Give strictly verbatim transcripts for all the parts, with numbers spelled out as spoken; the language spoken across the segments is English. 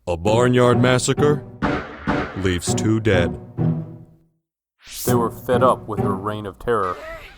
A barnyard massacre leaves two dead. They were fed up with her reign of terror.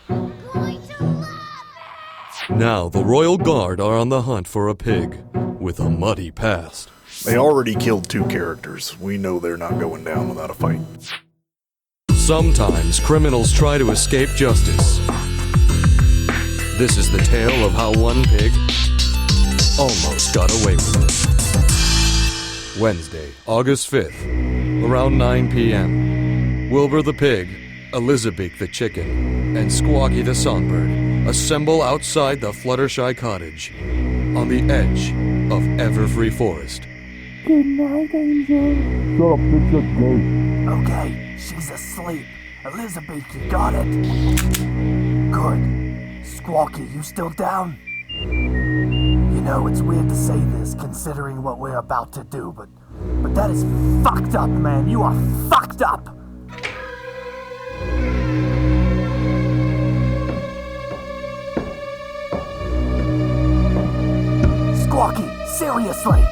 Now the Royal Guard are on the hunt for a pig with a muddy past. They already killed two characters. We know they're not going down without a fight. Sometimes criminals try to escape justice. This is the tale of how one pig almost got away with it. Wednesday, August fifth, around nine p.m. Wilbur the pig, Elizabeth the chicken, and Squawky the songbird assemble outside the Fluttershy cottage on the edge of Everfree Forest. Good night, Angel. Shut up, it's okay. Okay, she's asleep. Elizabeth, you got it. Good. Squawky, you still down? You know, it's weird to say this considering what we're about to do, but but that is fucked up, man. You are fucked up. Squawky, seriously.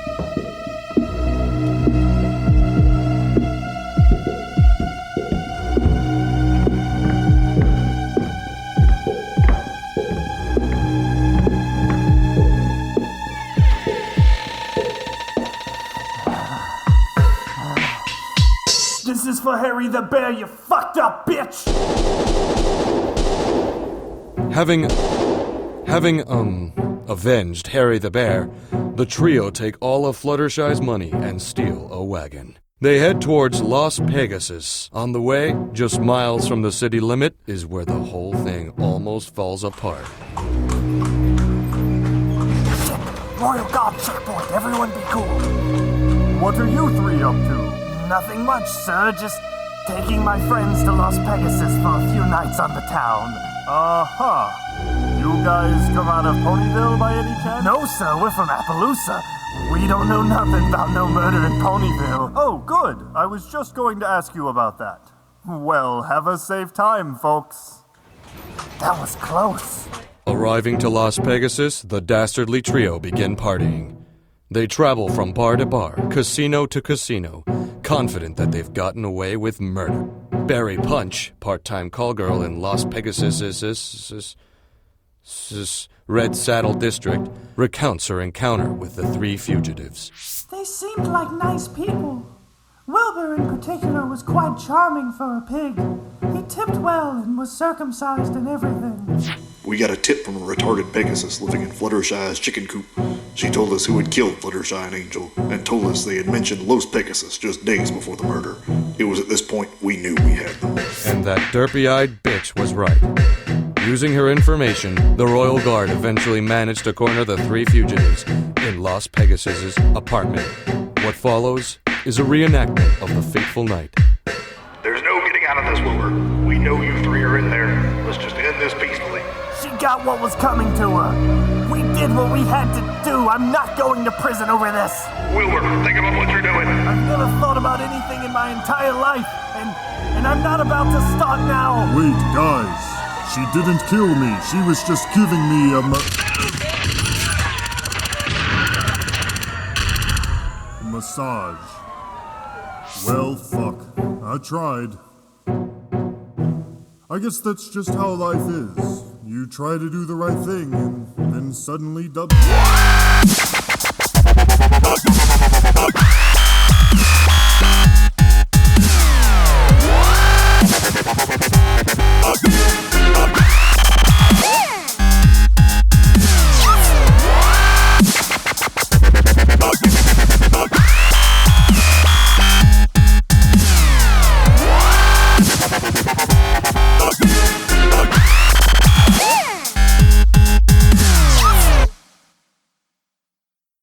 This is for Harry the Bear, you fucked up bitch! Having, having, um, avenged Harry the Bear, the trio take all of Fluttershy's money and steal a wagon. They head towards Las Pegasus. On the way, just miles from the city limit, is where the whole thing almost falls apart. Shit! Royal Guard checkpoint, everyone be cool. What are you three up to? Nothing much, sir. Just taking my friends to Las Pegasus for a few nights on the town. Uh-huh. You guys come out of Ponyville by any chance? No, sir. We're from Appaloosa. We don't know nothing about no murder in Ponyville. Oh, good. I was just going to ask you about that. Well, have a safe time, folks. That was close. Arriving to Las Pegasus, the dastardly trio begin partying. They travel from bar to bar, casino to casino, confident that they've gotten away with murder. Barry Punch, part-time call girl in Las Pegasus' Red Saddle District, recounts her encounter with the three fugitives. They seemed like nice people. Wilbur in particular was quite charming for a pig. He tipped well and was circumcised and everything. We got a tip from a retarded Pegasus living in Fluttershy's chicken coop. She told us who had killed Fluttershy and Angel, and told us they had mentioned Los Pegasus just days before the murder. It was at this point we knew we had them. And that derpy-eyed bitch was right. Using her information, the Royal Guard eventually managed to corner the three fugitives in Las Pegasus' apartment. What follows is a reenactment of the fateful night. There's no getting out of this, Wilbur. We know you three are in there. Let's just end this peacefully. She got what was coming to her. We did what we had to do. I'm not going to prison over this. Wilbur, think about what you're doing. I've never thought about anything in my entire life, and and I'm not about to start now. Wait, guys. She didn't kill me. She was just giving me a ma- massage. Well, fuck. I tried. I guess that's just how life is. You try to do the right thing, and then suddenly dub-